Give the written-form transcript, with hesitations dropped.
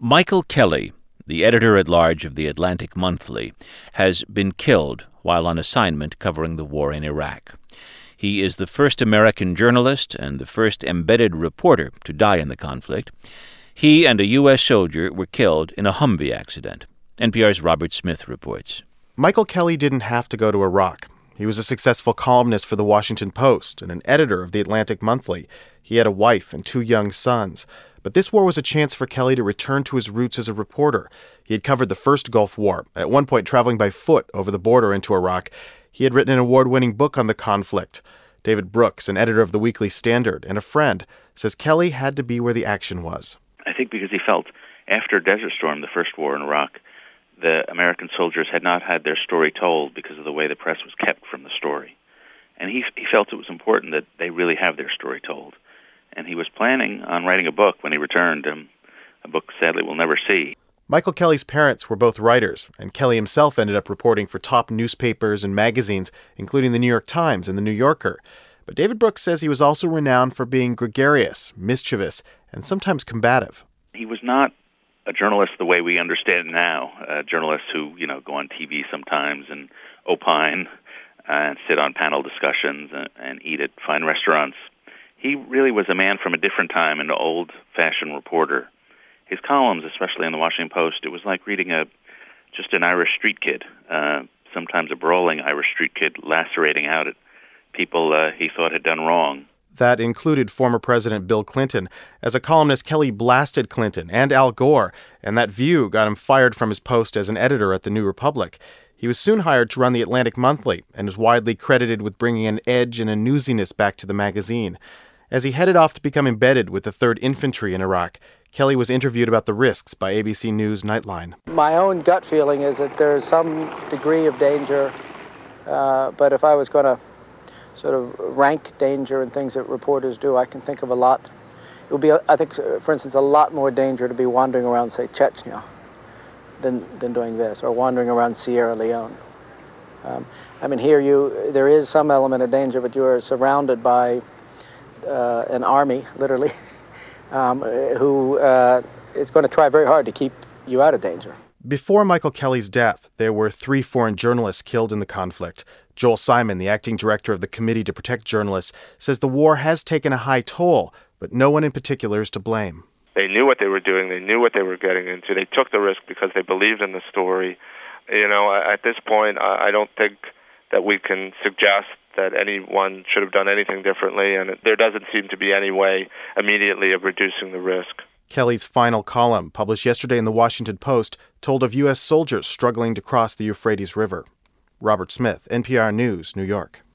Michael Kelly, the editor-at-large of The Atlantic Monthly, has been killed while on assignment covering the war in Iraq. He is the first American journalist and the first embedded reporter to die in the conflict. He and a U.S. soldier were killed in a Humvee accident. NPR's Robert Smith reports. Michael Kelly didn't have to go to Iraq. He was a successful columnist for The Washington Post and an editor of The Atlantic Monthly. He had a wife and 2 young sons. But this war was a chance for Kelly to return to his roots as a reporter. He had covered the first Gulf War, at one point traveling by foot over the border into Iraq. He had written an award-winning book on the conflict. David Brooks, an editor of the Weekly Standard and a friend, says Kelly had to be where the action was. I think because he felt after Desert Storm, the first war in Iraq, the American soldiers had not had their story told because of the way the press was kept from the story. And he felt it was important that they really have their story told. And he was planning on writing a book when he returned, a book sadly we'll never see. Michael Kelly's parents were both writers, and Kelly himself ended up reporting for top newspapers and magazines, including the New York Times and the New Yorker. But David Brooks says he was also renowned for being gregarious, mischievous, and sometimes combative. He was not a journalist the way we understand it now, journalists who, go on TV sometimes and opine and sit on panel discussions and eat at fine restaurants. He really was a man from a different time, an old-fashioned reporter. His columns, especially in the Washington Post, it was like reading just an Irish street kid, sometimes a brawling Irish street kid lacerating out at people he thought had done wrong. That included former President Bill Clinton. As a columnist, Kelly blasted Clinton and Al Gore, and that view got him fired from his post as an editor at the New Republic. He was soon hired to run the Atlantic Monthly and is widely credited with bringing an edge and a newsiness back to the magazine. As he headed off to become embedded with the 3rd Infantry in Iraq, Kelly was interviewed about the risks by ABC News Nightline. My own gut feeling is that there's some degree of danger, but if I was going to sort of rank danger and things that reporters do, I can think of a lot. It would be, I think, for instance, a lot more danger to be wandering around, say, Chechnya than doing this, or wandering around Sierra Leone. Here there is some element of danger, but you are surrounded by an army, literally, who is going to try very hard to keep you out of danger. Before Michael Kelly's death, there were 3 foreign journalists killed in the conflict. Joel Simon, the acting director of the Committee to Protect Journalists, says the war has taken a high toll, but no one in particular is to blame. They knew what they were doing. They knew what they were getting into. They took the risk because they believed in the story. At this point, I don't think that we can suggest that anyone should have done anything differently, and there doesn't seem to be any way immediately of reducing the risk. Kelly's final column, published yesterday in the Washington Post, told of U.S. soldiers struggling to cross the Euphrates River. Robert Smith, NPR News, New York.